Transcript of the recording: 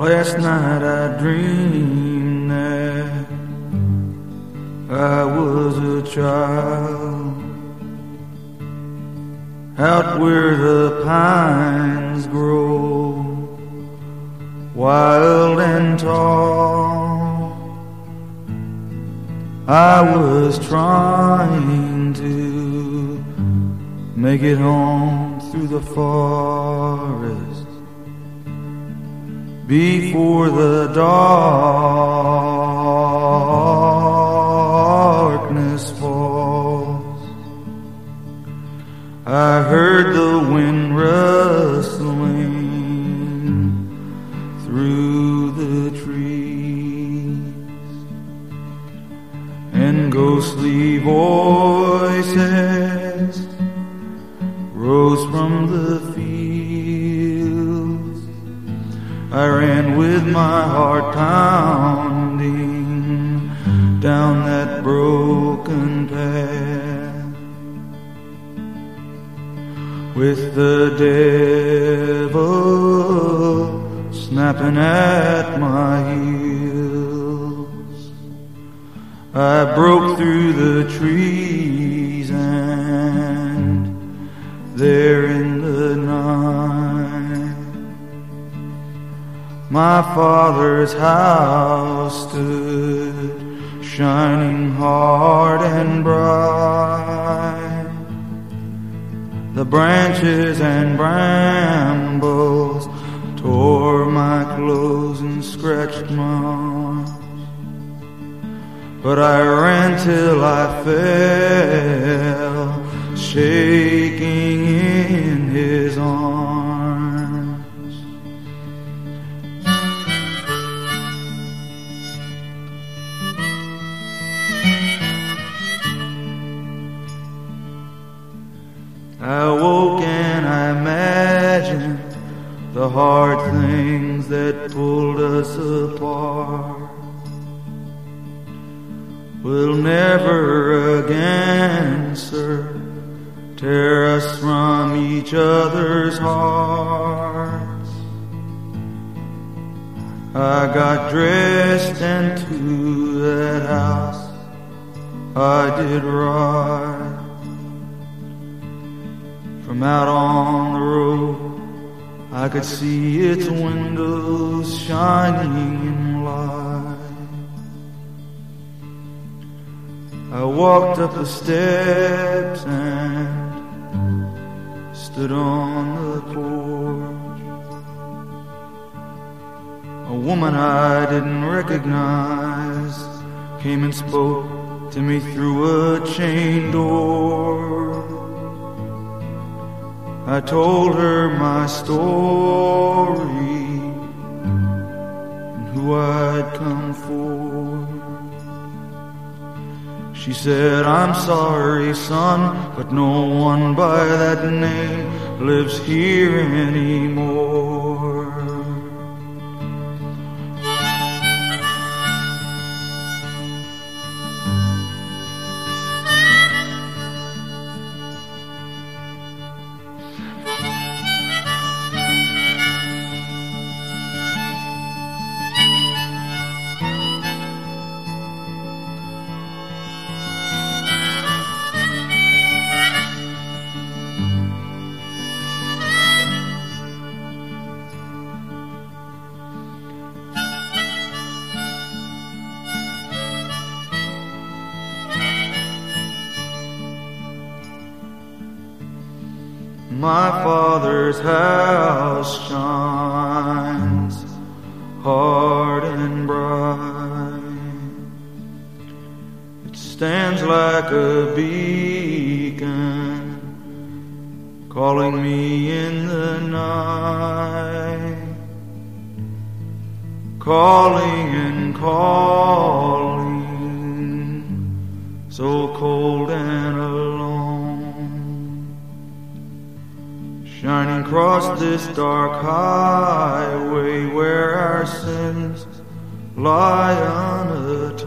Last night I dreamed that I was a child, out where the pines grow wild and tall. I was trying to make it home through the forest before the darkness falls. I heard the wind rustling through the trees, and ghostly voices rose from the fields. I ran with my heart pounding down that broken path, with the devil snapping at my heels. I broke through the trees, and there in the night my father's house stood, shining hard and bright. The branches and brambles tore my clothes and scratched my arms, but I ran till I fell, shaking in his arms. I woke and I imagined the hard things that pulled us apart will never again, sir, tear us from each other's hearts. I got dressed and to that house I did ride. From out on the road I could see its windows shining in light. I walked up the steps and stood on the porch. A woman I didn't recognize came and spoke to me through a chain door. I told her my story and who I'd come for. She said, I'm sorry, son, but no one by that name lives here anymore. My father's house shines hard and bright. It stands like a beacon, calling me in the night, calling and calling, so cold and alone. Shining across this dark highway where our sins lie unatoned.